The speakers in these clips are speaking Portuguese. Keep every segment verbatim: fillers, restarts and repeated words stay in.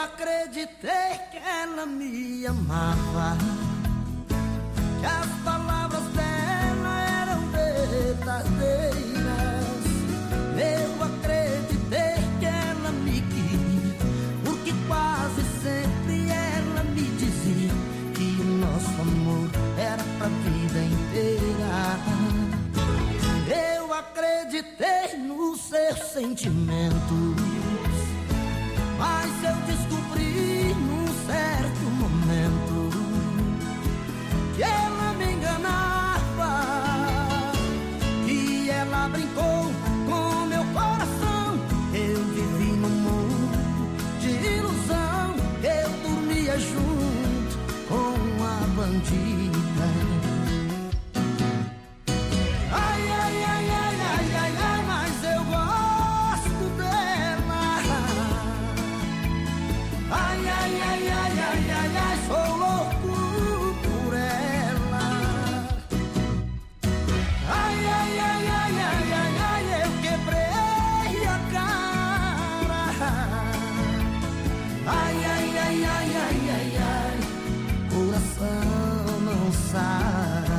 acreditei que ela me amava, que as palavras dela eram verdadeiras. Eu acreditei que ela me queria, porque quase sempre ela me dizia que o nosso amor era pra vida inteira. Eu acreditei nos seus sentimentos, mas eu descobri num certo momento que ela me enganava, que ela brincou com meu coração. Eu vivi num mundo de ilusão, eu dormia junto com a bandida. Ai, ai, ai, ai, ai, ai, ai, mas eu gosto dela. Ai, ai, ai, ai, ai, ai, ai, sou louco por ela. Ai, ai, ai, ai, ai, ai, ai, eu quebrei a cara. Ai, ai, ai, ai, ai, ai, ai, coração não sara.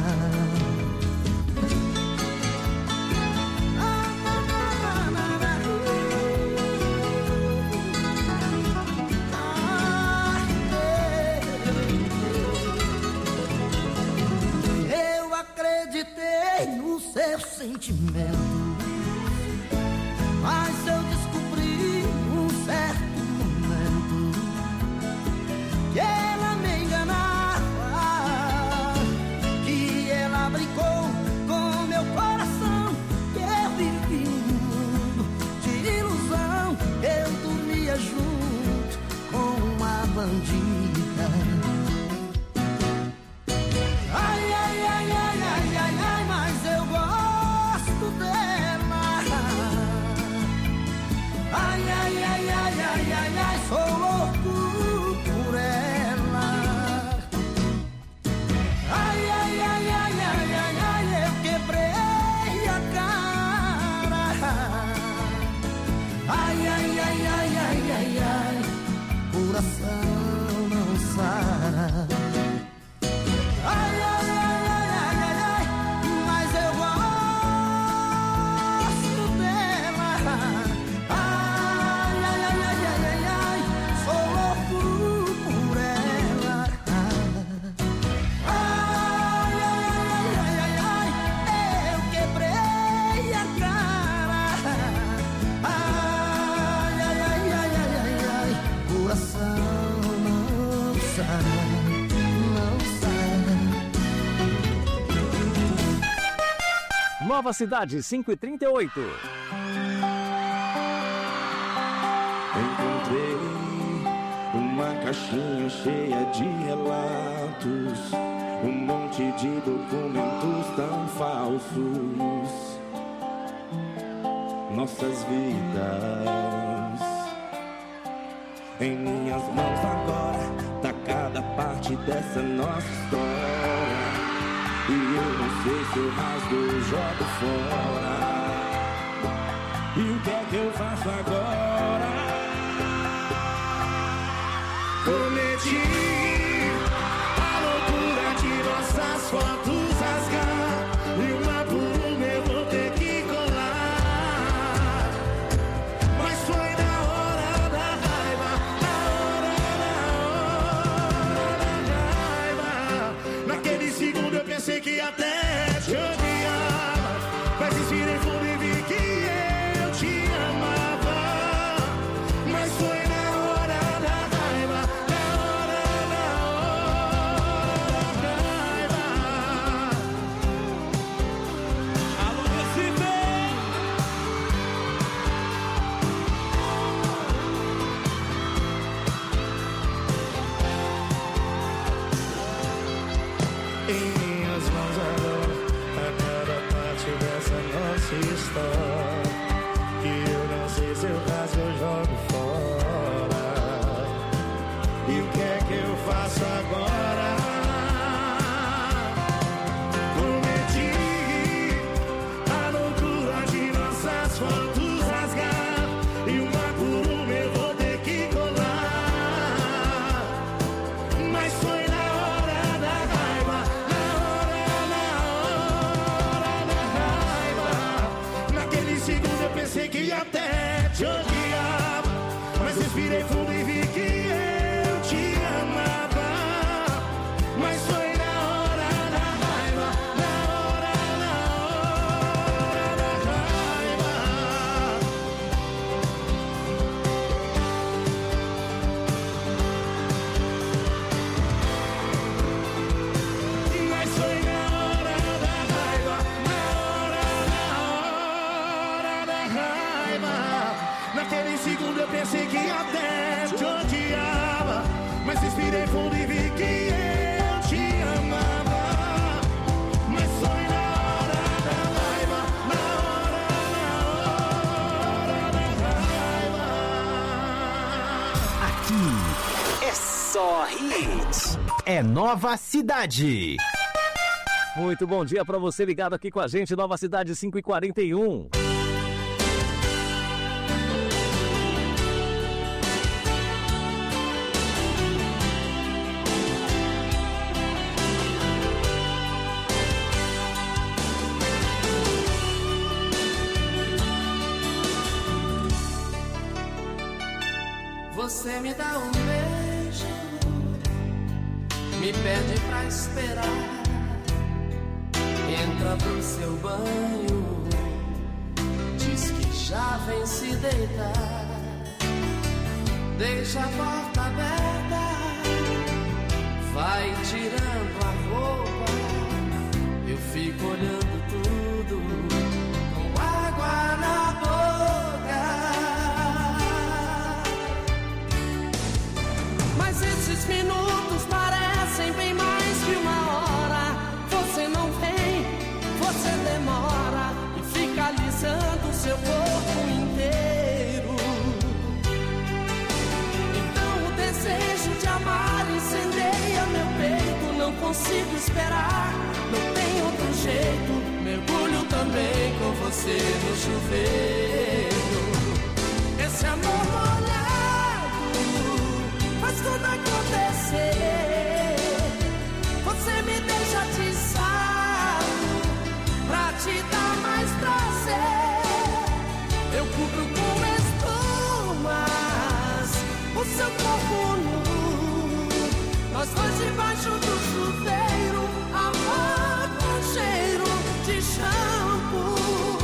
Acreditei no seu sentimento, mas eu descobri num certo momento que ela me enganava, que ela brincou com meu coração, que eu vivi num mundo de ilusão, eu dormia junto com uma bandida. Ai, ai, ai, ai, ai, ai, ai, mas eu gosto dela. Ai, ai, ai, ai, ai, ai, ai, sou louco por ela. Ai, ai, ai, ai, ai, ai, ai, eu quebrei a cara. Ai, ai, ai, ai, ai, ai, ai, coração não sara. Ai, ai, ai, ai, ai, ai, ai, mas eu gosto dela. Ai, ai, ai, ai, ai, ai, ai, sou louco por ela. Ai, ai, ai, ai, ai, ai, eu quebrei a cara. Ai, ai, ai, ai, ai, ai, ai, coração não sara. Nova Cidade, cinco e trinta e oito. Encontrei uma caixinha cheia de relatos, um monte de documentos tão falsos. Nossas vidas em minhas mãos agora, tá cada parte dessa nossa história. E eu não sei se eu rasgo ou jogo fora. E o que é que eu faço agora? Cometi a loucura de nossas fotos rasgar, e uma por uma eu vou ter que colar. Mas foi na hora da raiva, na hora, na hora da raiva. Naquele segundo eu pensei que até te odiava, mas respirei fundo e vi que eu te amava. Mas foi na hora da raiva, na hora, na hora da raiva. Alô, Recife! Em minhas mãos agora, a cada parte dessa nossa história, que eu não sei se eu rasgo ou jogo fora. E o que é que eu faço agora? Cometi a loucura de nossas fotos rasgar, e uma por uma eu vou ter que colar. respirei fundo e vi que eu te amava. Mas foi na hora da raiva, na hora, na hora da raiva. Mas foi na hora da raiva, na hora, na hora da raiva. Naquele segundo eu pensei que até te odiava, mas respirei fundo e vi que eu te amava. Mas foi na hora da raiva, na hora, na hora da raiva. Aqui é só hits. É Nova Cidade. Muito bom dia pra você ligado aqui com a gente, Nova Cidade cinco e quarenta e um. Você me dá um beijo, me pede pra esperar, entra pro seu banho, diz que já vem se deitar, deixa a porta aberta, vai tirando a roupa, eu fico olhando tudo com água na boca. Mas esses minutos parecem bem mais que uma hora. Você não vem, você demora e fica alisando o seu corpo inteiro. Então o desejo de amar incendeia meu peito. Não consigo esperar, não tem outro jeito. Mergulho também com você no chuveiro. Esse amor molhado faz tudo acontecer. Você me deixa atiçado pra te dar mais prazer. Eu cubro com espumas o seu corpo nu, nós dois debaixo do chuveiro, amor com cheiro de shampoo.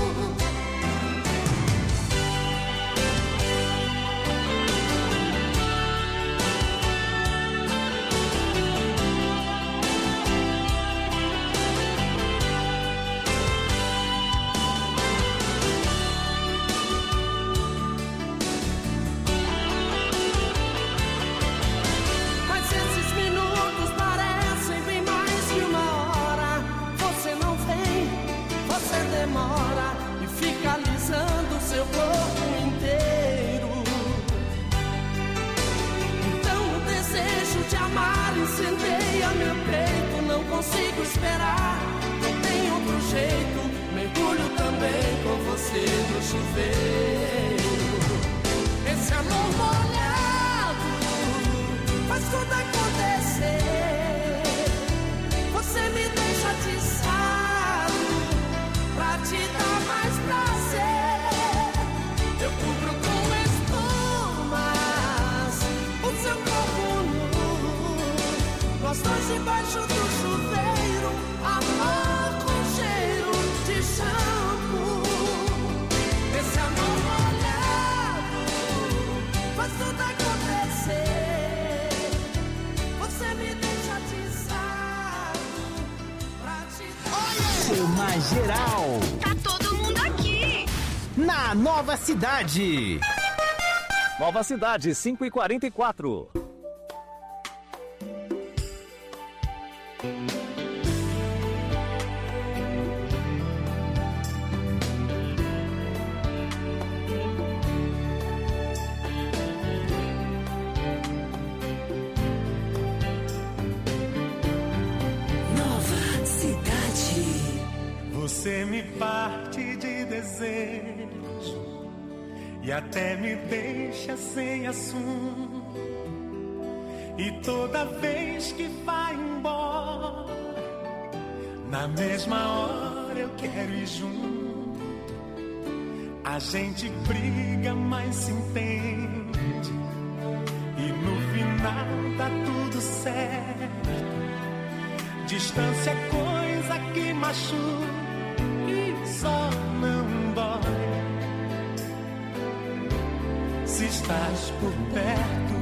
Demora e fica alisando o seu corpo inteiro. Então o desejo de amar incendeia meu peito. Não consigo esperar, não tem outro jeito. Mergulho também com você no chuveiro. Esse amor molhado faz tudo acontecer. Você me deixa atiçado pra te dar mais prazer. Eu cubro com espumas o seu corpo nu, nós dois debaixo do chuveiro, amor com cheiro de shampoo. Esse amor molhado faz tudo acontecer. Você me deixa atiçado pra te dar. Uma geral. Tá todo mundo aqui. Na Nova Cidade. Nova Cidade, cinco e quarenta e quatro. Você me parte de desejo e até me deixa sem assunto. E toda vez que vai embora, na mesma hora eu quero ir junto. A gente briga, mas se entende. distância é coisa que machuca e só não dói. Se estás por perto,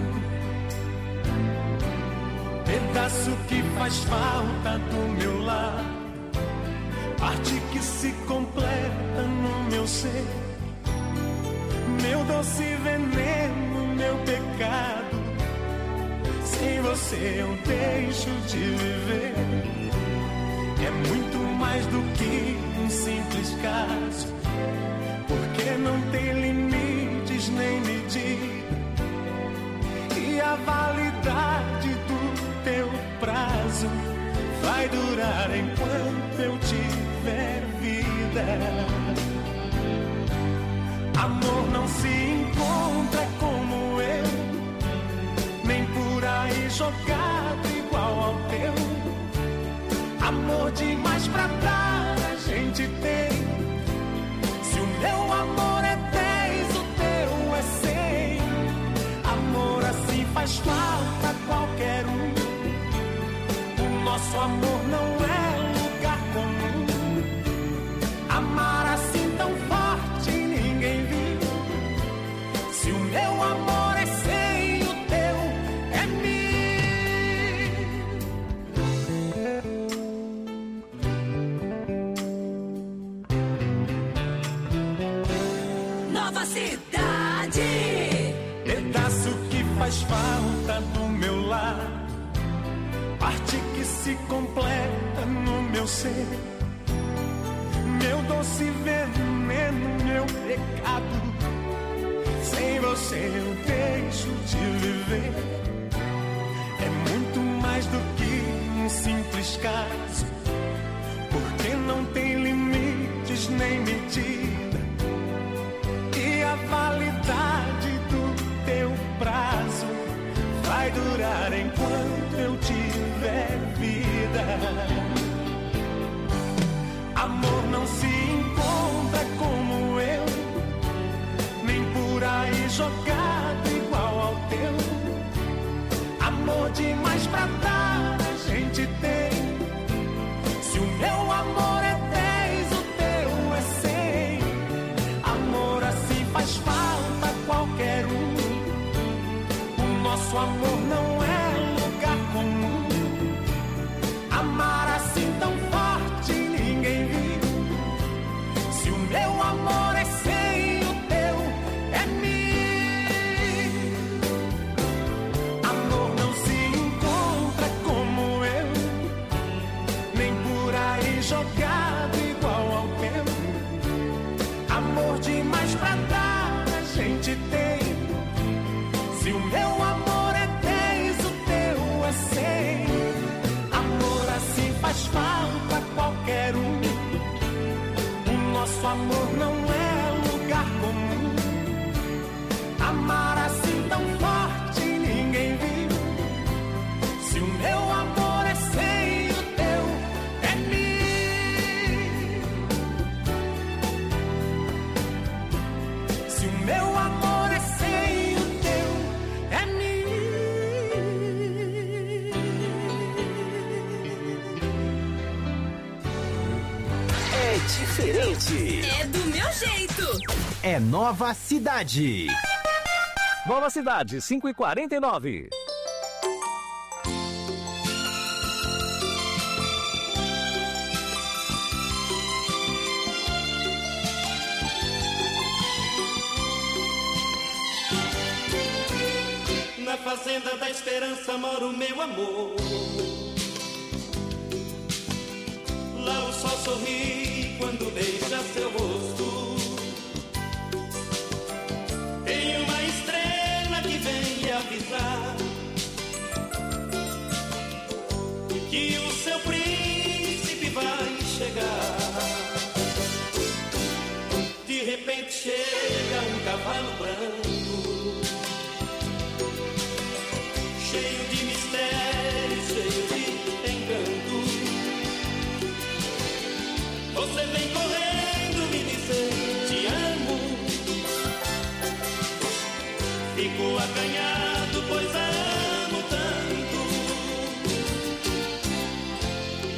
pedaço que faz falta do meu lar, parte que se completa no meu ser, meu doce veneno, meu pecado. Sem você eu deixo de viver. É muito mais do que um simples caso, porque não tem limites nem medida, e a validade do teu prazo vai durar enquanto eu tiver vida. Amor não se encontra como eu, nem por aí jogado igual ao teu. Amor demais pra dar a gente tem. Se o meu amor é dez, o teu é cem. Amor assim faz falta a qualquer um. O nosso amor não é lugar comum. Amar assim tão forte ninguém viu. Se o meu amor é cem, o teu é mil. Nova Cidade. Pedaço que faz falta do meu lar, parte que se completa no meu ser, meu doce veneno, meu pecado. Sem você eu deixo de viver. É muito mais do que um simples caso, porque não tem limites nem medida, e a validade do teu prazo vai durar enquanto eu tiver vida. Amor não se encontra como eu, nem por aí jogado igual ao teu. Amor demais pra dar a gente tem. Se o meu amor é dez, o teu é cem. Amor assim faz falta a qualquer um. O nosso amor não é lugar comum. Amar assim tão forte ninguém viu. Se o meu amor é cem, o teu é mil. Amor não se encontra como eu, nem por aí jogado igual ao teu. Amor demais pra dar a gente tem. Se o meu amor é dez, o teu é cem. Amor assim faz falta a qualquer um. O nosso amor não é lugar comum. Amar assim tão forte ninguém viu. Se o meu amor é cem, o teu é mil. Se o meu amor é cem, o teu é mil. É diferente. É do meu jeito. É Nova Cidade. Nova Cidade, cinco e quarenta e nove. Na fazenda da esperança mora o meu amor. Lá o sol sorri quando beija seu rosto. Tem uma estrela que vem avisar que o seu príncipe vai chegar. De repente chega um cavalo branco, cheio de mistério, cheio de encanto. Você vem correndo me dizer te amo. Fico acanhado, pois a amo tanto.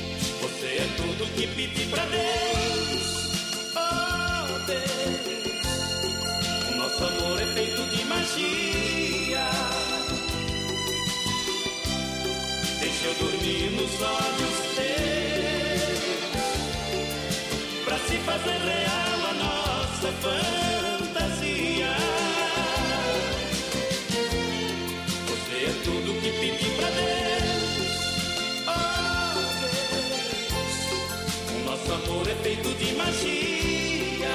que pedi pra Deus. Oh Deus, o nosso amor é feito de magia. Deixa eu dormir nos olhos teus, pra se fazer real a nossa fantasia. Você é tudo que pedi pra Deus. Oh Deus, o nosso amor é feito de magia.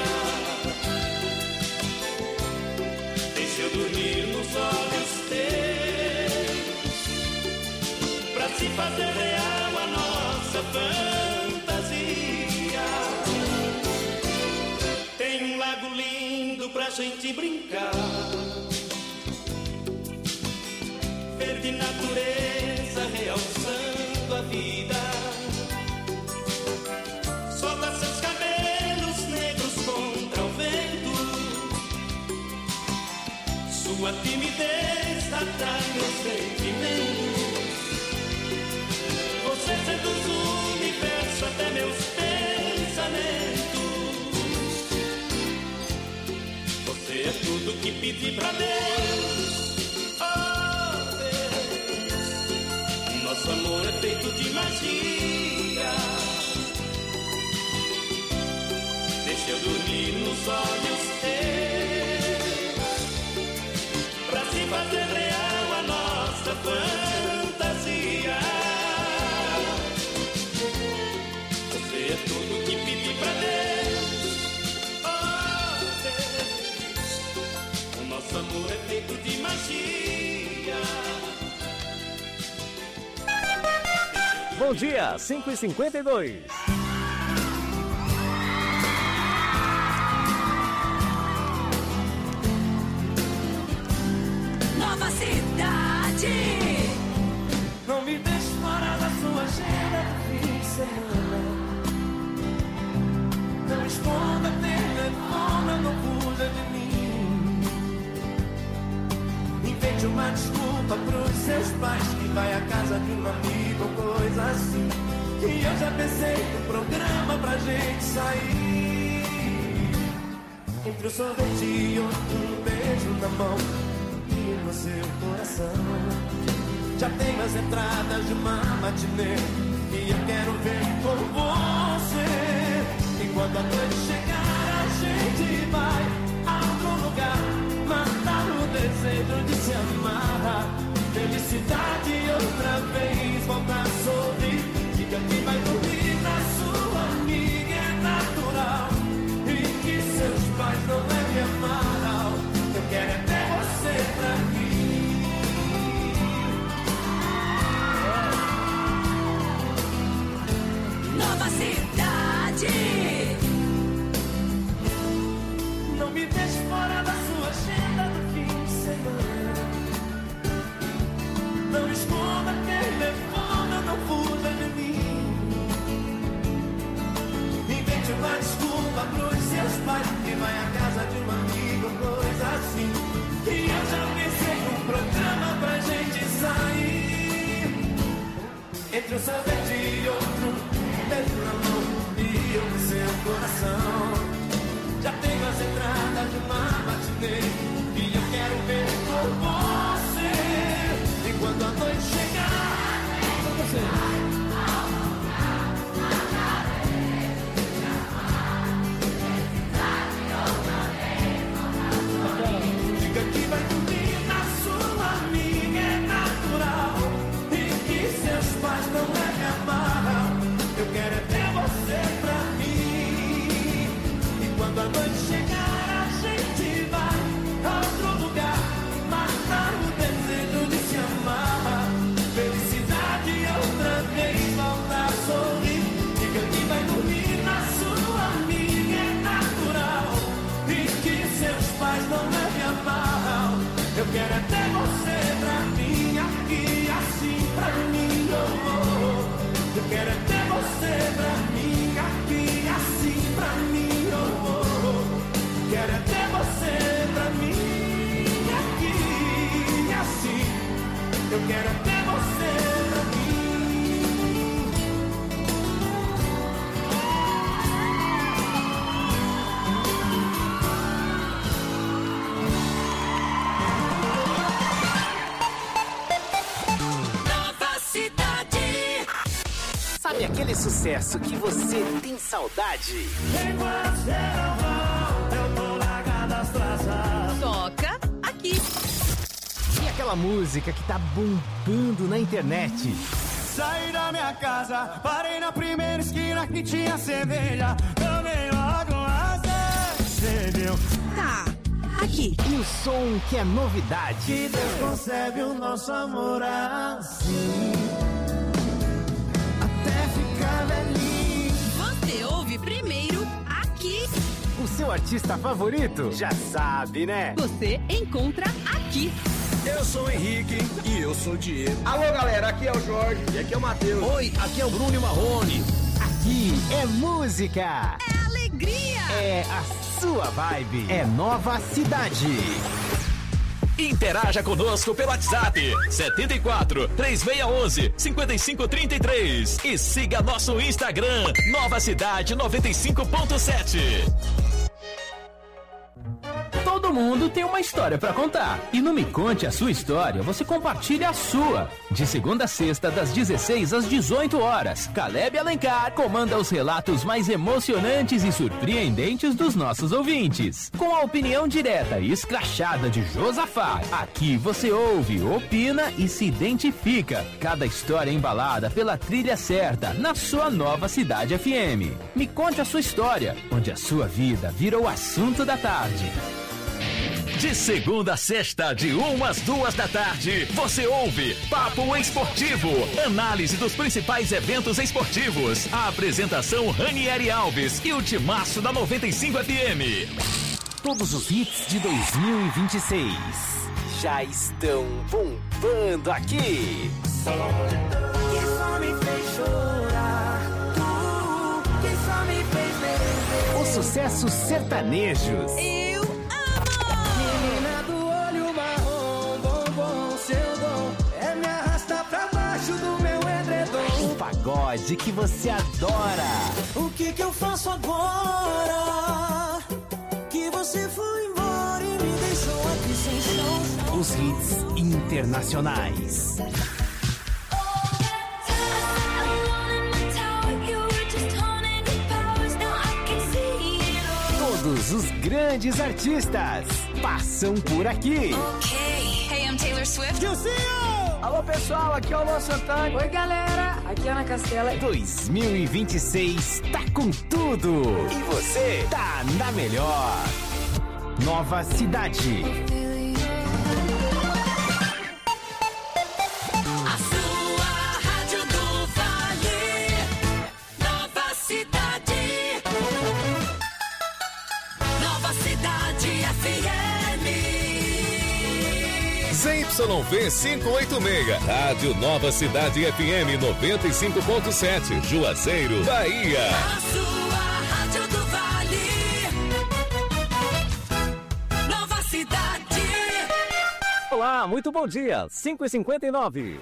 Deixa eu dormir nos olhos teus, pra se fazer real a nossa fantasia. Tem um lago lindo pra gente brincar, verde natureza realçando a vida. Solta seus cabelos negros contra o vento, sua timidez atrai meus sentimentos. Você seduz o universo até meus pensamentos. Você é tudo que pedi pra Deus. Oh Deus, nosso amor é feito de magia. Deixa eu dormir nos olhos teus, pra se fazer real a nossa fantasia. Você é tudo que pedi pra Deus. Oh Deus, o nosso amor é feito de magia. Bom dia, cinco e cinquenta e dois. Nova Cidade. Não me deixe fora da sua agenda do fim de semana. Não esconda telefone, não fuja de mim. Invente uma desculpa pros seus pais, que vai à casa de um amigo ou coisa assim. E eu já pensei no programa pra gente sair. Entre o sorvete e outro, um beijo na mão e no seu coração. Já tenho as entradas de uma matinê e eu quero ver com você. Enquanto a noite chegar, a gente vai a outro lugar, matar o desejo de se amar. Felicidade outra vez, voltar a sorrir. Diga que vai dormir na sua amiga, é natural. E que seus pais não levem a mal. Eu quero é ter você pra mim. Nova Cidade. Não me deixe fora da sua agenda do fim de semana. Não esconda telefone, não fuja de mim. Invente uma desculpa pros seus pais, que vai à casa de um amigo, coisa assim. E eu já pensei num programa pra gente sair. Entre um sorvete e outro, beijo na mão e eu no seu coração. Já tenho as entradas de uma matinê e eu quero ver com você. E quando a noite chegar, você diga que vai dormir na sua amiga, é natural. E que seus pais não levem a mal. Eu quero é ter você pra mim. E quando a noite chegar, a gente vai a outro lugar, matar o desejo de se amar. Felicidade outra vez, volta a sorrir. Diga que vai dormir na sua amiga, é natural. E que seus pais não levem a mal. Eu quero é ter você pra mim, aqui assim pra mim, oh, oh. Eu quero é ter você pra mim, aqui assim pra mim, oh, oh. Quero é ter você pra mim, aqui assim. Eu quero é ter você pra mim. Sabe aquele sucesso que você tem saudade? Toca aqui. E aquela música que tá bombando na internet? Saí da minha casa, parei na primeira esquina que tinha cerveja. Tomei logo uma cerveja. Tá, aqui. E o som que é novidade? Que Deus concebe o nosso amor assim, até ficar velhinho. Você ouve primeiro aqui. O seu artista favorito? Já sabe, né? Você encontra aqui. Eu sou o Henrique e eu sou o Diego. Alô, galera, aqui é o Jorge e aqui é o Matheus. Oi, aqui é o Bruno e Marrone. Aqui é música. É alegria. É a sua vibe. É Nova Cidade. Interaja conosco pelo WhatsApp setenta e quatro, três seis um um, cinco cinco três três e siga nosso Instagram Nova Cidade noventa e cinco ponto sete. Todo mundo tem uma história pra contar. E no Me Conte a Sua História, você compartilha a sua. De segunda a sexta, das dezesseis às dezoito horas, Caleb Alencar comanda os relatos mais emocionantes e surpreendentes dos nossos ouvintes. Com a opinião direta e escrachada de Josafá, aqui você ouve, opina e se identifica. Cada história embalada pela trilha certa, na sua Nova Cidade F M. Me Conte a Sua História, onde a sua vida vira o assunto da tarde. De segunda a sexta, de uma às duas da tarde, você ouve Papo Esportivo, análise dos principais eventos esportivos. A apresentação Ranieri Alves e o timaço da noventa e cinco F M. Todos os hits de dois mil e vinte e seis já estão bombando aqui. Que só me fez chorar, tu, que só me fez beber. Os sucessos sertanejos. Eu Menina do olho marrom, bombom, seu dom é me arrastar pra baixo do meu edredom. O pagode que você adora. O que que eu faço agora? Que você foi embora e me deixou aqui sem chão. Os hits internacionais. Todos os grandes artistas passam por aqui. Ok. Hey, I'm Taylor Swift. Alô, pessoal, aqui é o Luan Santana. Oi, galera, aqui é Ana Castela. dois mil e vinte e seis tá com tudo. E você tá na melhor. Nova Cidade. A sua rádio do Vale. Nova Cidade. Nova Cidade F M. Z Y V quinhentos e oitenta e seis, Rádio Nova Cidade F M noventa e cinco ponto sete, Juazeiro, Bahia. A sua rádio do Vale. Nova Cidade. Olá, muito bom dia, cinco e cinquenta e nove.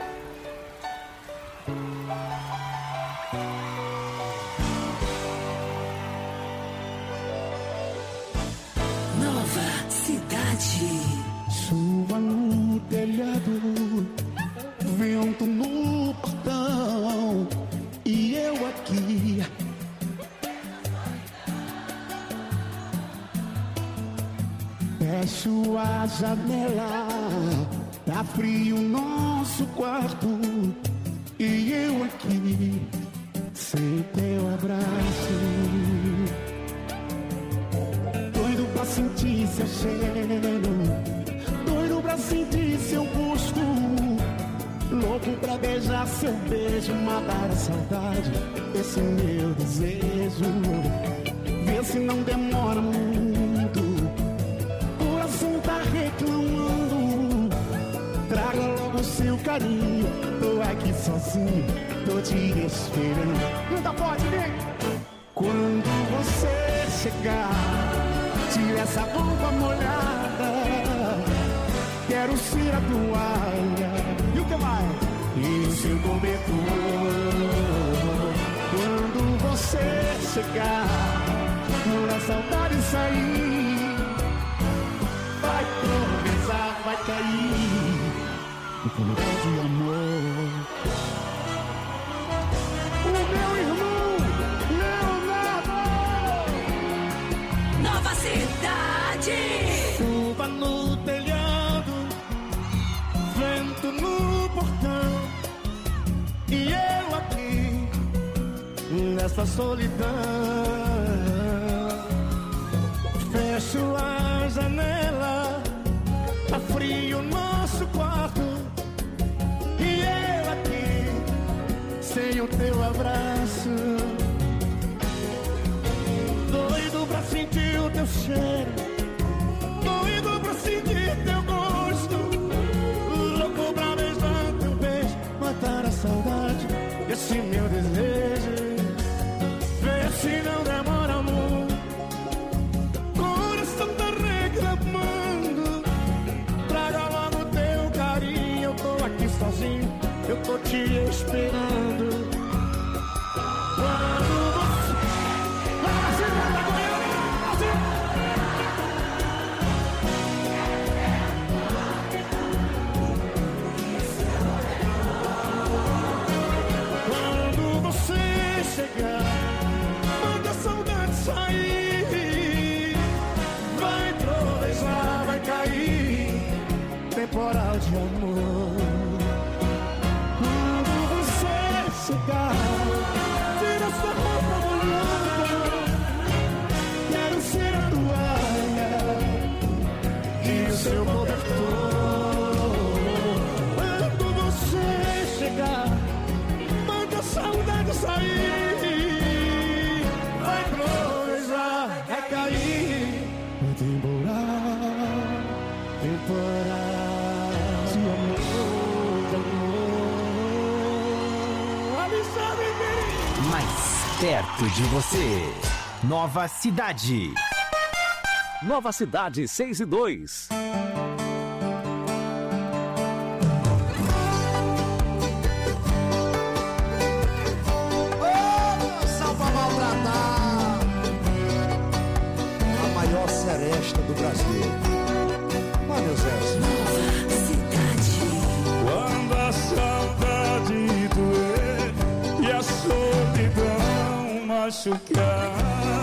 Nova Cidade. Chuva no telhado, vento no portão e eu aqui. Fecho a janela, tá frio nosso quarto e eu aqui sem teu abraço. Doido pra sentir seu cheiro, doido pra sentir seu gosto, louco pra beijar seu beijo, matar a saudade, esse meu desejo. Vê se não demora muito, coração tá reclamando. Traga logo seu carinho, tô aqui sozinho, tô te esperando. Não tá forte, né? Quando você chegar, tira essa roupa molhada, quero ser a toalha. E o que mais? E o seu cobertor. Quando você chegar, quando a saudade sair, vai tropeçar, vai cair no funeral de amor. O meu morto no portão e eu aqui nessa solidão. Fecho a janela, tá frio o nosso quarto e eu aqui sem o teu abraço. Doido pra sentir o teu cheiro, doido pra sentir teu gosto, louco pra beijar teu beijo, matar a saudade, esse meu desejo. Vê se não demora, amor, coração tá reclamando. Traga logo teu carinho, eu tô aqui sozinho, eu tô te esperando. Quando você... Quando você chegar, manda a saudade sair. Vai trovejar, vai cair temporal de amor. Quando você chegar, tira sua roupa molhada, quero ser a toalha e o seu cobertor. Quando você chegar, manda a saudade sair. Vai provejar, vai cair temporal, temporal de amor, de amor. Alexandre Mirim. Mais perto de você. Nova Cidade. Nova Cidade seis e dois. Seresta do Brasil. Ó, meu Zé. Quando a saudade doer e a solidão machucar,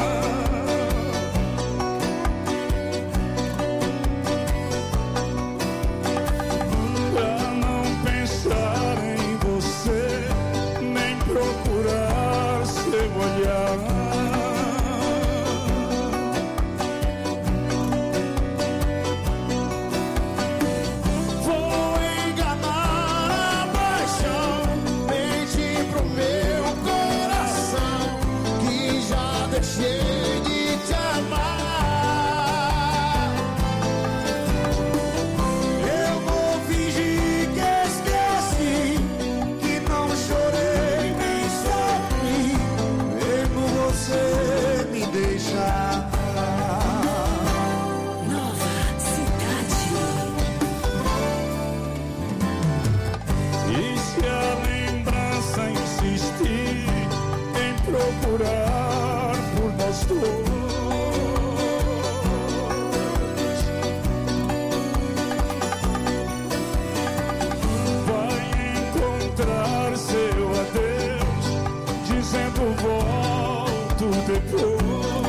pra não pensar em você, nem procurar seu olhar. Procurar por nós dois, vai encontrar seu adeus, dizendo volto depois.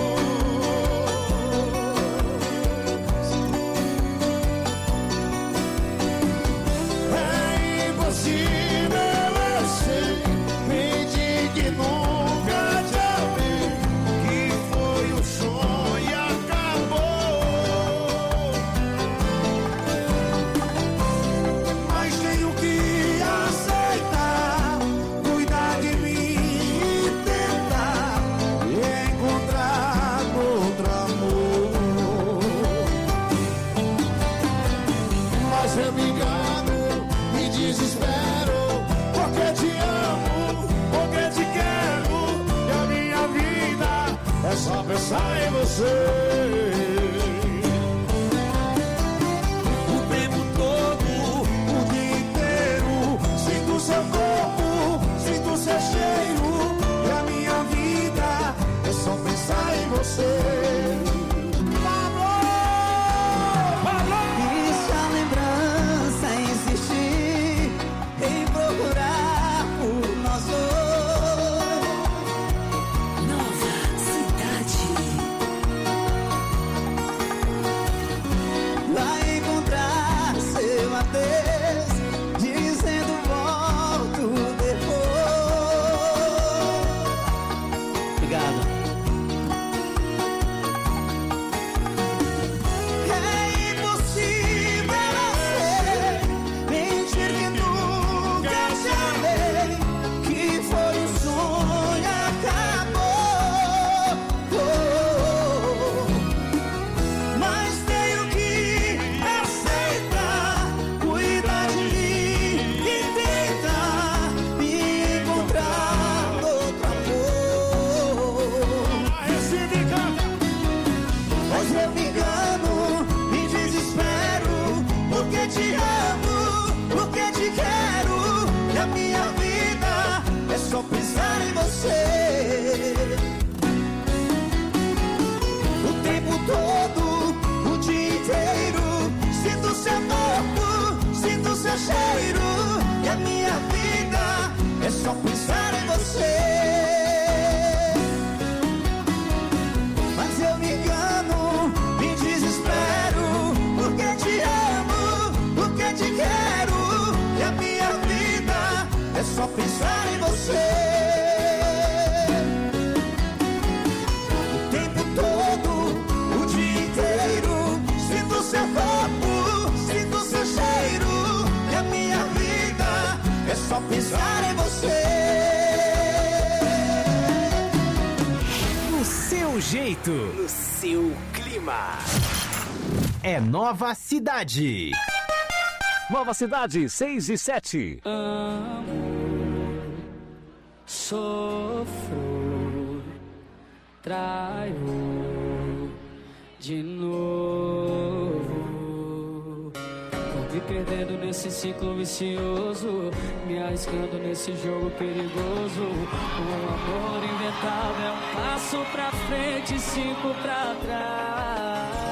É impossível, eu sei, me digno. É só pensar em você. O tempo todo, o dia inteiro, sinto seu corpo, sinto seu cheiro. E a minha vida é só pensar em você. E se a lembrança insistir em procurar por nós dois, Nova Cidade. só pensar em você. O tempo todo, o dia inteiro, sinto seu corpo, sinto seu cheiro. E a minha vida é só pensar em você. No seu jeito, no seu clima. É Nova Cidade. Nova Cidade, seis e sete. Amo, sofro, traio de novo. Vou me perdendo nesse ciclo vicioso, me arriscando nesse jogo perigoso. Um amor inventado é um passo pra frente e cinco pra trás.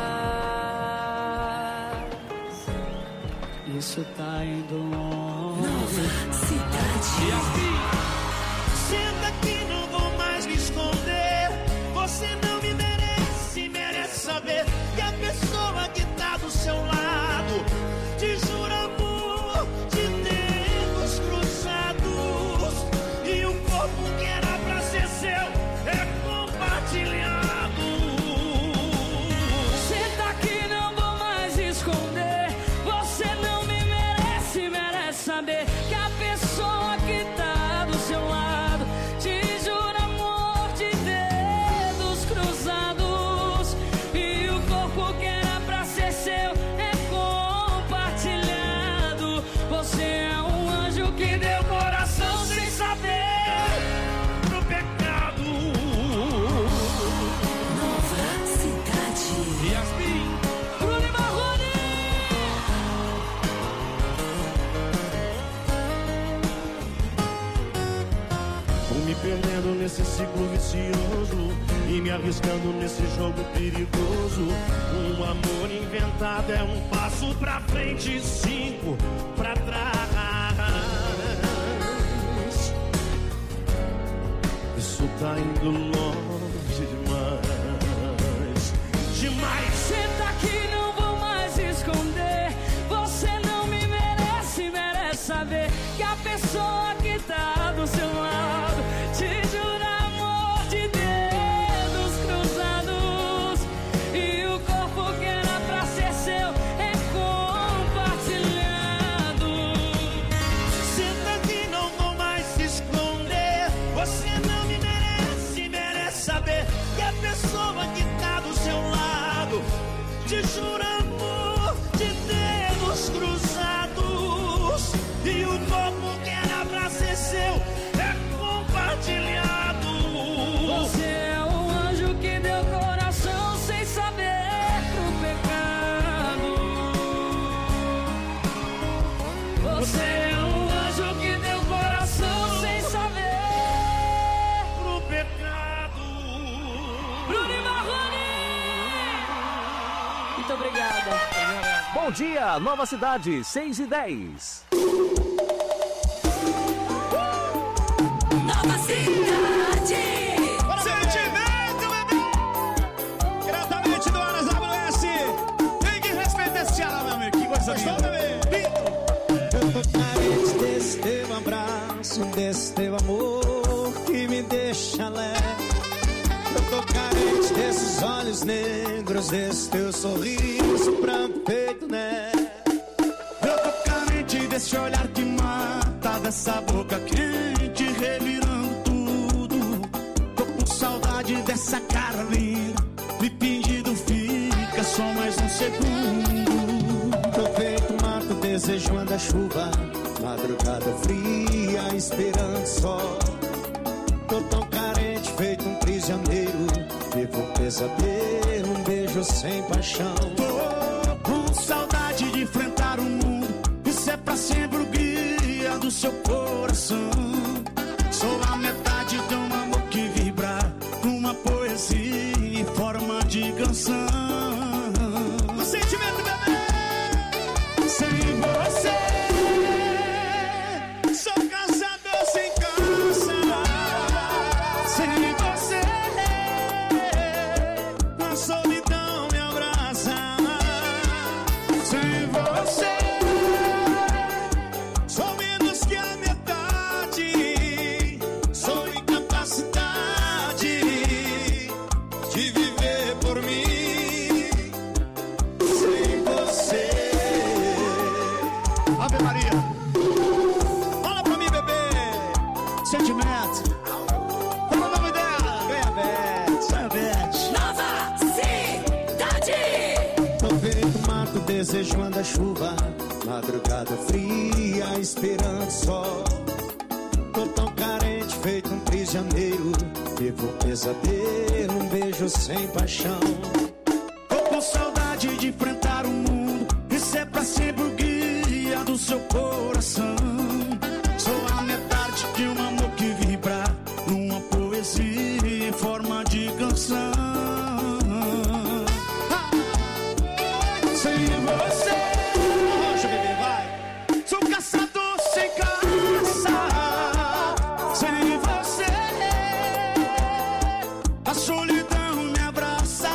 Isso tá indo longe. Nova Cidade. E assim, senta aqui, não vou mais me esconder. Você não me merece, merece saber que a pessoa que tá do seu lado te jura amor de dedos cruzados. E o corpo que era pra ser seu é compartilhado. Senta aqui, não vou mais esconder. Você não me merece, merece saber que a pessoa que tá do seu lado te jura amor de dedos cruzados. E o corpo que era pra ser seu é compartilhado. Você é um anjo que deu coração sem saber Pro pecado. Nova Cidade. Yasmin, Bruno e Marrone. vou me perdendo nesse ciclo vicioso e me arriscando nesse jogo perigoso. Um amor inventado é um passo pra frente e cinco pra trás. Isso tá indo longe demais, demais. Senta aqui, não vou mais esconder. Você não me merece, merece saber que a pessoa que tá do seu lado te jura amor de dedos cruzados. E o corpo que era pra ser seu é compartilhado. Senta aqui, não vou mais se esconder. Você não me merece, merece saber que a pessoa que tá do seu lado te jura amor de dedos cruzados. E o corpo que era pra ser seu é compartilhado. Você é um anjo que deu coração sem saber pro pecado. Você é um anjo que deu coração sem saber pro pecado. Bruno e Marrone. Muito obrigada. Bom dia, Nova Cidade, seis e dez. Nova Cidade. Sentimento, bebê! Diretamente do Aras W S. Tem que respeitar esse Ceará, meu amigo. Que coisa linda. Bebê. Eu tô carente desse teu abraço, desse teu amor que me deixa leve. Eu tô carente desses olhos negros, desse teu sorriso branco feito neve. Eu tô carente desse olhar que mata, dessa boca quente revirando tudo. Tô com saudade dessa cara linda, me pedindo fica só mais um segundo. Tô feito mato desejando a chuva, madrugada fria esperando sol. Tô tão carente feito um prisioneiro, vivo um pesadelo, um beijo sem paixão. Tô com saudade de enfrentar o mundo, isso é pra sempre o guia do seu coração. Sou a metade de um amor que vibra numa poesia em forma de canção. O sentimento, bebê, sem você. Sou caçador sem caça, sem você. A solidão me abraça. Sem você, sou menos que a metade. Ave Maria. Fala pra mim, bebê. Sentimento. Fala o nome dela. Ganha Beth. Ganha Beth. Nova Cidade. Tô feito mato, desejo anda-chuva. Madrugada fria, esperando sol. Tô tão carente, feito um prisioneiro. Vivo um pesadelo, um beijo sem paixão. Tô com saudade de enfrentar o mundo e ser pra sempre o guia do seu coração. Sou a metade de um amor que vibra numa poesia em forma de canção. Sem você, Rocha, bebê, vai. sou caçador sem caça. Sem você, a solidão me abraça.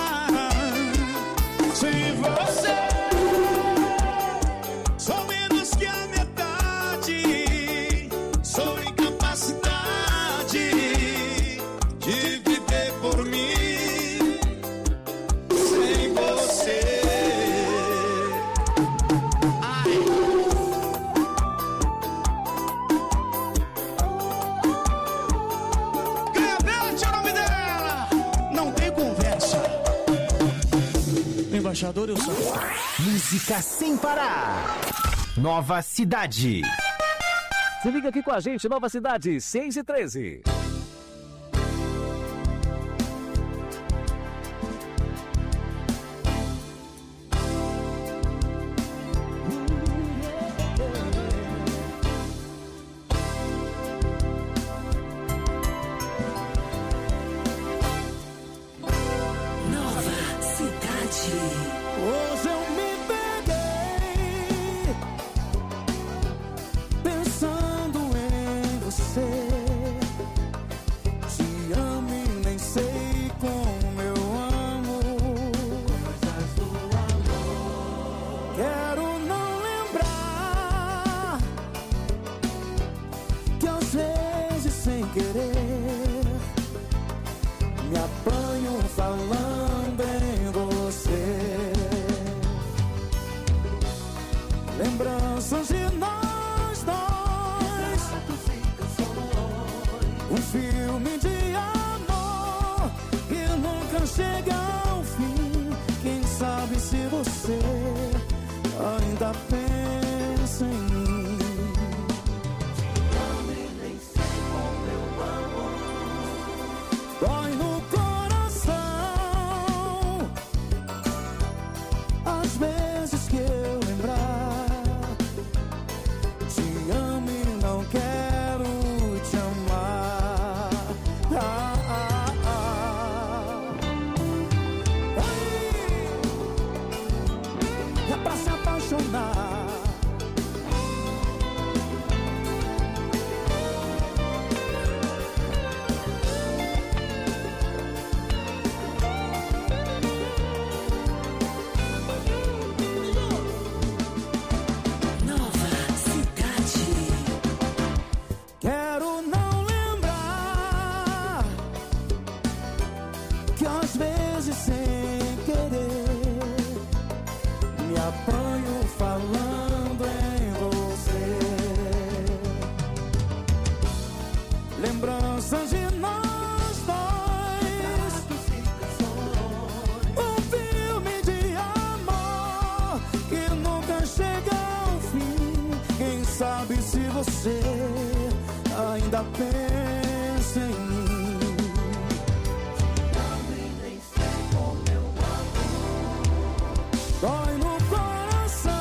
Sem você, Sou menos que a metade. Sou incapacidade de viver por mim. Sem você. Ai. Ganha Beth é o nome dela. Não tem conversa. Embaixador, eu sou. Música sem parar. Nova Cidade. Se liga aqui com a gente, Nova Cidade, seis e treze. Nova Cidade. Hoje eu me peguei pensando em você. Te amo e nem sei como eu amo. Coisas do amor. Quero não lembrar que às vezes sem querer me apanho falando em você. Lembranças de nós dois, um filme de amor que nunca chega ao fim. Quem sabe se você ainda pensa em mim. Dói no coração às vezes que eu lembrar. Te amo e não quero te amar. Ah, ah, ah. Ai, é pra se apaixonar. Nova Cidade. Quero não lembrar que às vezes sem querer me apanho falando em você. Lembranças de nós dois, um filme de amor que nunca chega ao fim. Quem sabe se você ainda pensa em mim. Dói no coração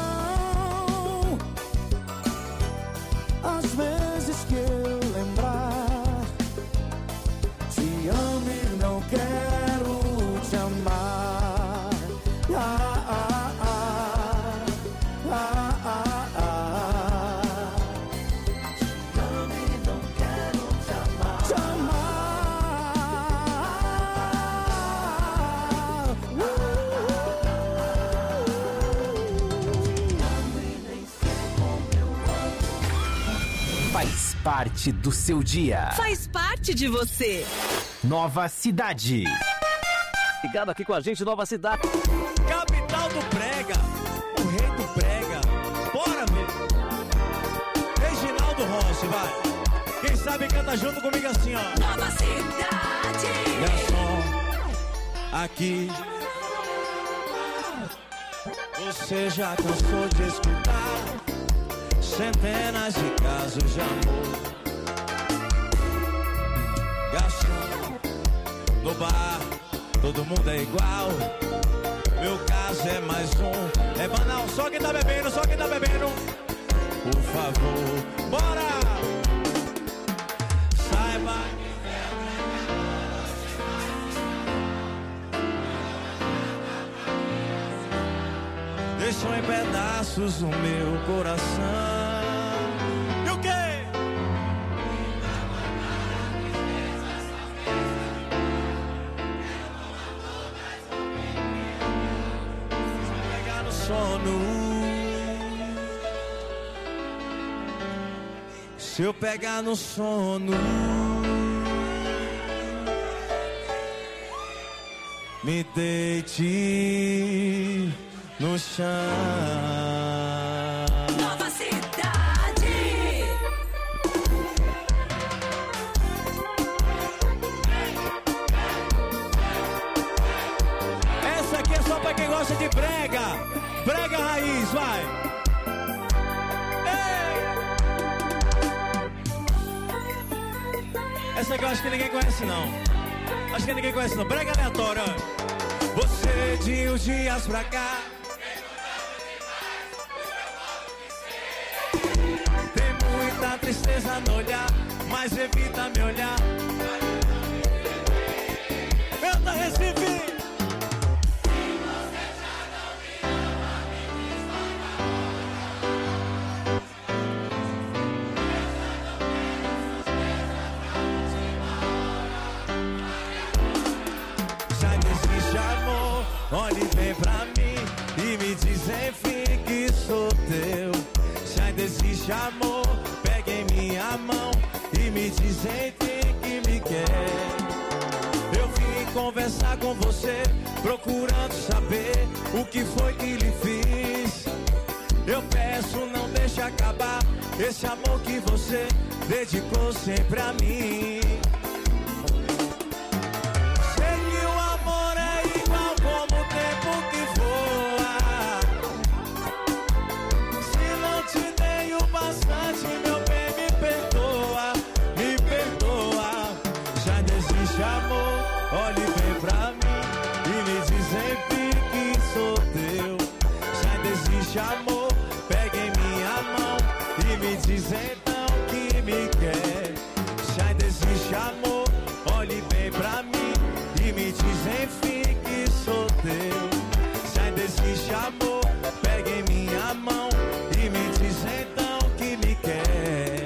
às vezes que eu lembrar. Te amo e não quero te amar. Ah, ah, ah, ah, ah, ah. Te amo e não quero te amar. Te Faz parte do seu dia. Faz parte de você. Nova Cidade. Ligado aqui com a gente, Nova Cidade. Capital do Brega. O rei do Brega. Bora, meu. Desce, vai. Quem sabe canta junto comigo assim, ó. Nova Cidade. Garçom, aqui. Você já cansou de escutar centenas de casos de amor. Garçom, no bar, todo mundo é igual. Meu caso é mais um. É banal, só quem tá bebendo, só quem tá bebendo. Por favor, bora! Saiba. Deixou em pedaços o meu coração. E o quê? Pegar no sono. Se eu pegar no sono, me deite no chão. Nova Cidade. Essa aqui é só pra quem gosta de brega. Brega raiz, vai. Ei. Essa aqui eu acho que ninguém conhece não. Acho que ninguém conhece não. Brega aleatória. Você de uns dias pra cá tem muita tristeza no olhar, mas evita me olhar. Canta Recife. Já desiste amor, olhe bem pra mim e me diz enfim que sou teu. Já desiste amor, pega em minha mão e me diz enfim que me quer. Eu vim conversar com você, procurando saber o que foi que lhe fiz. Eu peço, não deixe acabar esse amor que você dedicou sempre a mim. Sei que o amor é igual como o tempo que voa. Se não te dei o bastante, meu bem, me perdoa, me perdoa. Já desiste amor, olhe bem pra mim e me diz enfim que sou teu. Já desiste amor, pega em minha mão e me diz então que me quer. Já desiste amor, olhe bem pra mim e me diz enfim que sou teu. Já desiste amor, pega em minha mão e me diz então que me quer.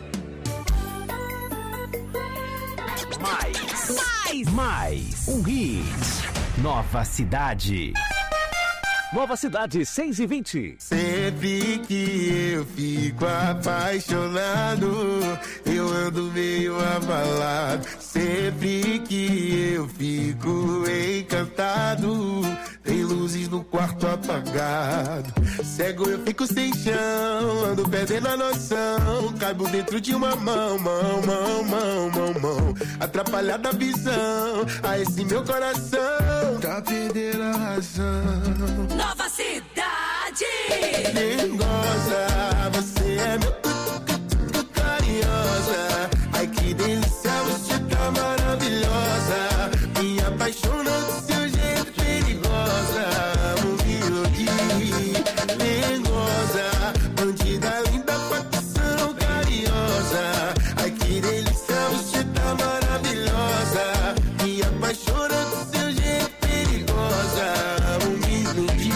Mais, mais, mais um hit. Nova Cidade. Nova Cidade, seis e vinte. Sempre que eu fico apaixonado, eu ando meio abalado. Sempre que eu fico encantado, tem luzes no quarto apagado. Cego eu fico sem chão, ando perdendo a noção. Caibo dentro de uma mão, mão, mão, mão, mão, mão. Atrapalhada a visão, a esse meu coração tá perdendo a razão. Nova Cidade. Dengosa, você é meu carinhosa. Ai que delícia, você tá maravilhosa. Me apaixonou do seu jeito perigosa. Humilde, dengosa, bandida linda, facção carinhosa. Ai que delícia, você tá maravilhosa. Me apaixonou do seu jeito perigosa. Humilde.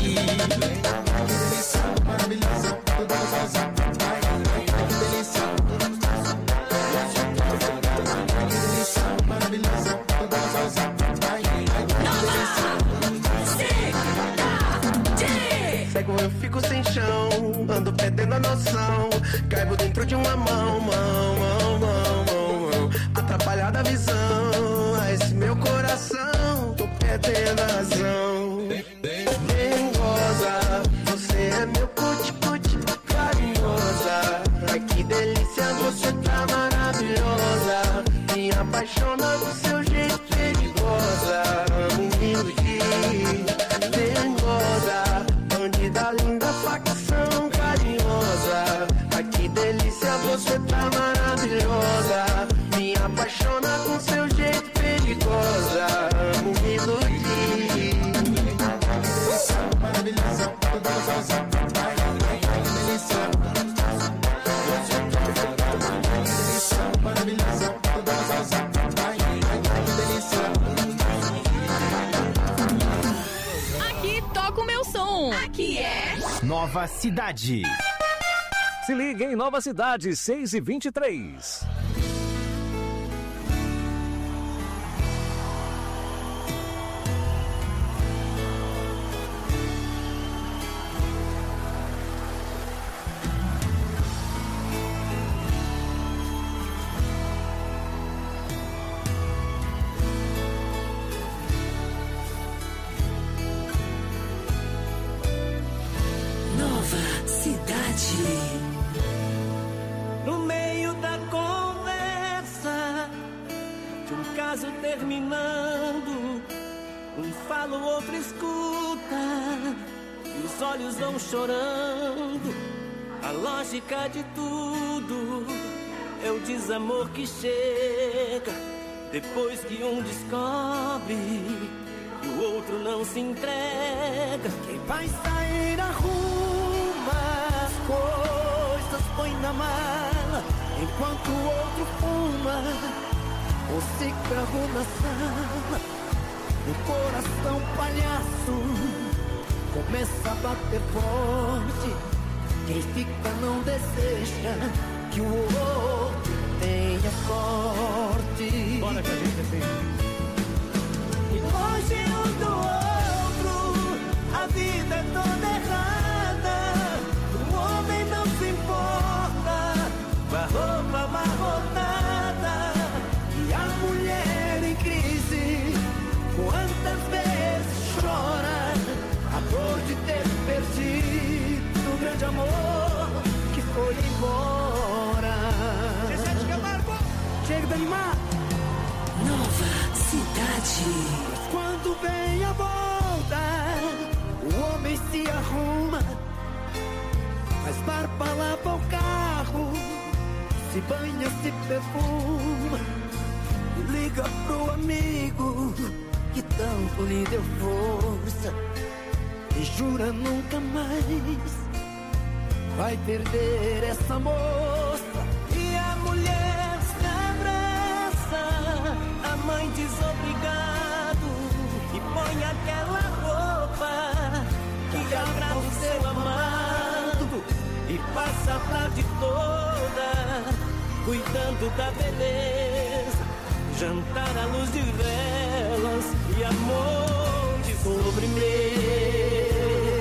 Maravilhosa, toda rosa. Ai, ai, que delícia. Maravilhosa, toda rosa. Ai, ai, que delícia. Cego eu fico sem chão, ando perdendo a noção. Caibo dentro de uma mão, mão, mão, mão, mão, mão. Atrapalhada a visão, a esse meu coração tô perdendo a razão. Dengosa, você é meu cuti-cuti carinhosa. Ai que delícia, você tá maravilhosa. Me apaixona com seu jeito perigosa. Amo me iludir. Maravilhosa, toda gostosa. Vai, vai, vai, delícia. Maravilhosa, toda gostosa. Vai, vai, vai, delícia. Aqui toca o meu som. Aqui é Nova Cidade. Se liga em Nova Cidade, seis e vinte e três. Nova Cidade. No meio da conversa, de um caso terminando, um fala, o outro escuta, e os olhos vão chorando. A lógica de tudo é o desamor que chega depois que um descobre e o outro não se entrega. Quem vai sair arruma as coisas, põe na mala, enquanto o outro fuma o cigarro na sala. O coração palhaço começa a bater forte. Quem fica não deseja que o outro tenha sorte. Bora que a gente tem. E longe um do outro, a vida é toda errada. O homem não se importa com a roupa amarrotada. E a mulher em crise, quantas vezes chora a dor de ter perdido o grande amor que foi embora. Chega de animar. Nova Cidade. Quando vem a volta, o homem se arruma, faz barba, lava o carro, se banha, se perfuma e liga pro amigo que tanto lhe deu força e jura nunca mais vai perder essa moça. E a mulher se abraça, a mãe diz obrigado e põe aquela roupa que agrada o seu amado e passa a tarde toda cuidando da beleza, jantar à luz de velas e amor de sobremesa.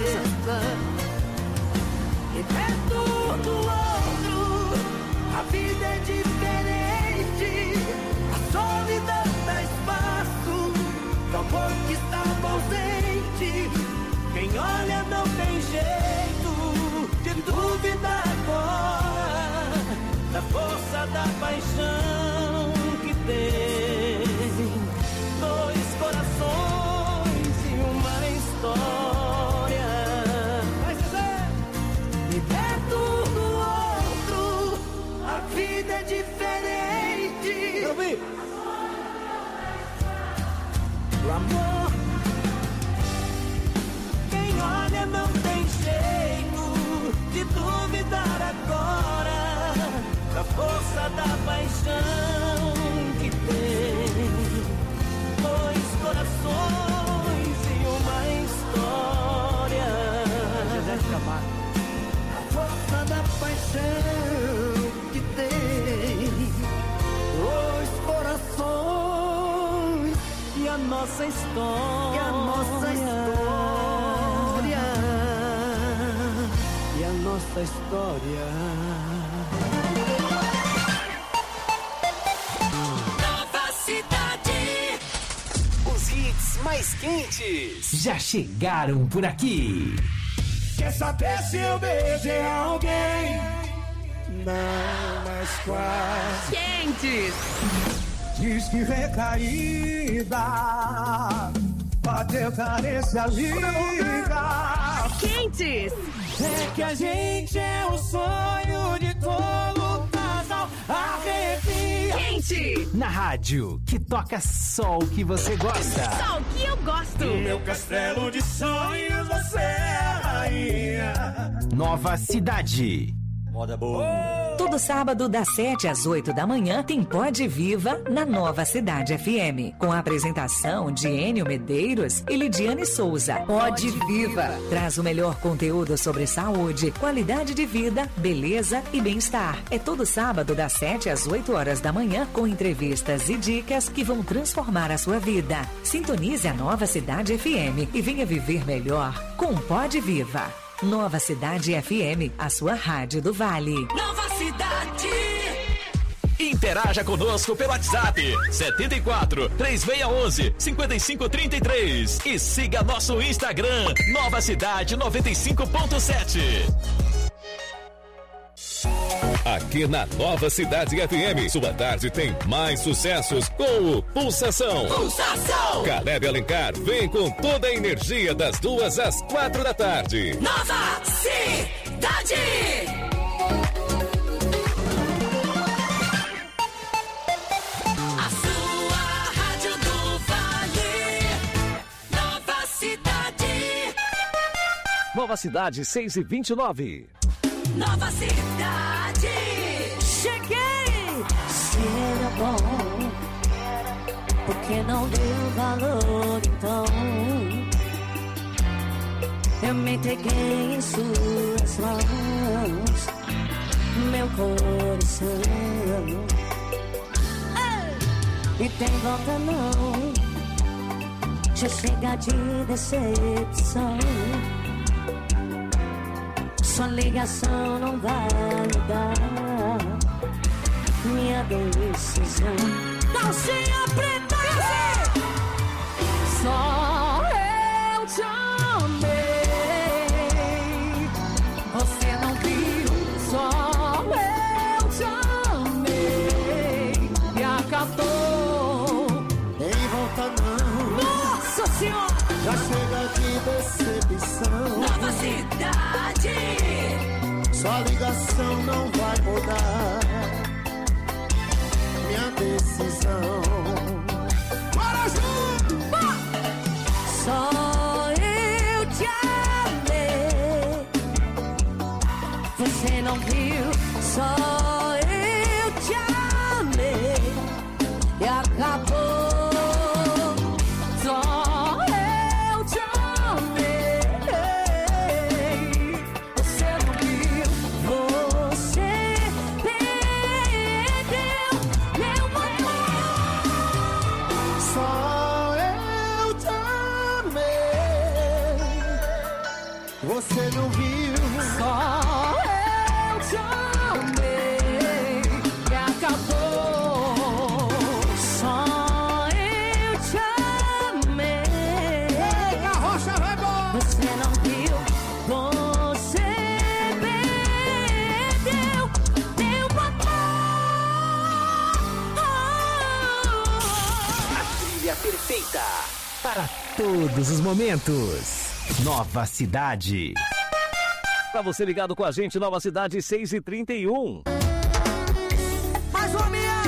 E perto do outro, a vida é diferente. A solidão dá espaço pro amor que estava ausente. Quem olha não tem jeito de duvidar agora da força da paixão que tem. Dois corações e uma história. E perto do outro, a vida é diferente. Eu vi. O amor, quem olha não tem jeito de duvidar agora da força da paixão que tem. Dois corações e uma história. A força da paixão que tem. Dois corações e a nossa história. E a nossa história. E a nossa história. Nova Cidade. Os hits mais quentes já chegaram por aqui. Quer saber se eu beijei alguém? Não, mas quase. Quentes. Diz que recaída, bateu carência liga. Quentes. É que a gente é o sonho de todo Cidade. Na rádio, que toca só o que você gosta. Só o que eu gosto. No meu castelo de sonhos, você é a rainha. Nova Cidade. Moda boa. Todo sábado, das sete às oito da manhã, tem Pode Viva na Nova Cidade F M. Com a apresentação de Enio Medeiros e Lidiane Souza. Pode Viva traz o melhor conteúdo sobre saúde, qualidade de vida, beleza e bem-estar. É todo sábado, das sete às oito horas da manhã, com entrevistas e dicas que vão transformar a sua vida. Sintonize a Nova Cidade F M e venha viver melhor com Pode Viva. Nova Cidade F M, a sua rádio do Vale. Nova Cidade. Interaja conosco pelo WhatsApp setenta e quatro, três seis um um, cinco cinco três três e siga nosso Instagram Nova Cidade noventa e cinco ponto sete. Aqui na Nova Cidade F M, sua tarde tem mais sucessos com o Pulsação. Pulsação. Caleb Alencar vem com toda a energia das duas às quatro da tarde. Nova Cidade. A sua rádio do Vale. Nova Cidade. Nova Cidade, seis e vinte e nove. Nova Cidade. Cheguei! Se era bom, porque não deu valor então. Eu me entreguei em suas mãos, meu coração. Ei! E tem volta não, já chega de decepção. Sua ligação não vai mudar minha decisão. Calcinha preta, só eu te amei. Você não viu, só eu te amei. E acabou. Nem volta não. Nossa Senhora! Já chega de decepção. Nova Cidade. Sua ligação não vai mudar minha decisão. Bora junto! Só eu te amei. Você não viu? Só eu te amei. E acabou. Você não viu? Só eu te amei e acabou. Só eu te amei. Ei, carroça vai embora. Você não viu? Você perdeu meu amor. A trilha perfeita para todos os momentos. Nova Cidade. Pra você ligado com a gente, Nova Cidade, seis e trinta e um. Mais uma minha.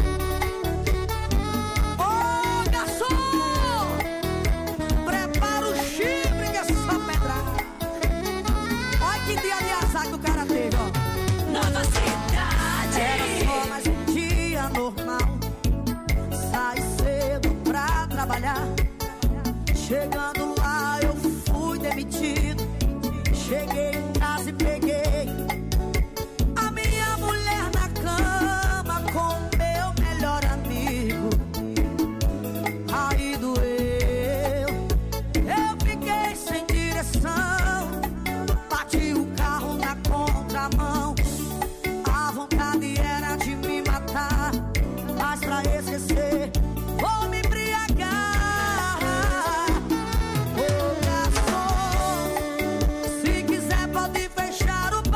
Ô, garçom! Prepara o chifre que é só pedrada. Olha que dia de azar que o cara teve, ó. Nova Cidade. Era só mais um dia normal. Sai cedo pra trabalhar. Chegando lá eu fui demitido. Cheguei em casa e peguei a minha mulher na cama com meu melhor amigo. Aí doeu, eu fiquei sem direção. Bati o carro na contramão. A vontade era de me matar, mas pra esquecer vou me embriagar. Ô garçom, se quiser pode fechar o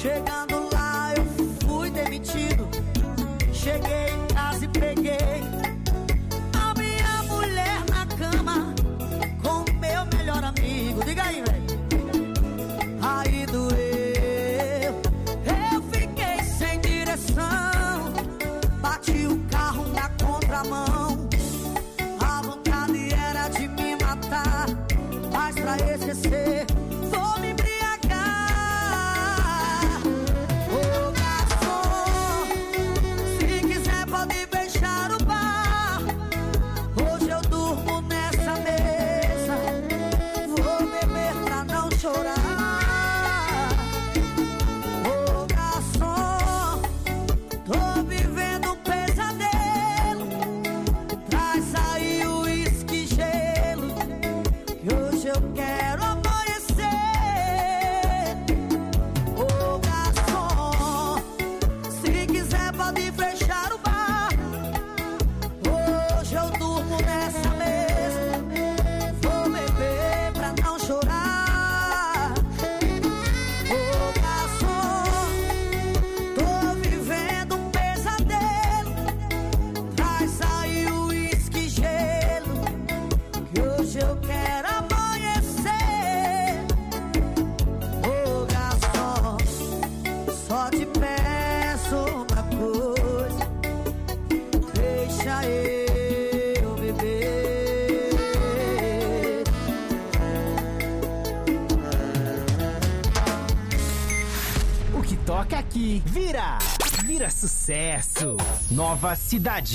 Chegando lá eu fui demitido. Cheguei em casa e peguei a minha mulher na cama com o meu melhor amigo. Diga aí, velho. Aí doeu, eu fiquei sem direção. Bati o carro na contramão. A vontade era de me matar, mas pra esquecer vou me embriagar. Ô garçom, se quiser pode fechar o bar. Hoje eu durmo nessa mesa. Vou beber pra não chorar. Ô garçom, tô vivendo um pesadelo. Traz aí o uísque e gelo, que hoje eu quero amanhecer. Ô garçom, se quiser pode fechar o bar. Hoje eu durmo nessa mesa. Vou beber pra não chorar. Ô garçom, tô vivendo um pesadelo. Traz aí o uísque e gelo, que hoje eu quero amanhecer. Ô garçom, só te peço uma coisa, deixa eu beber. O que toca aqui vira, vira sucesso. Nova Cidade.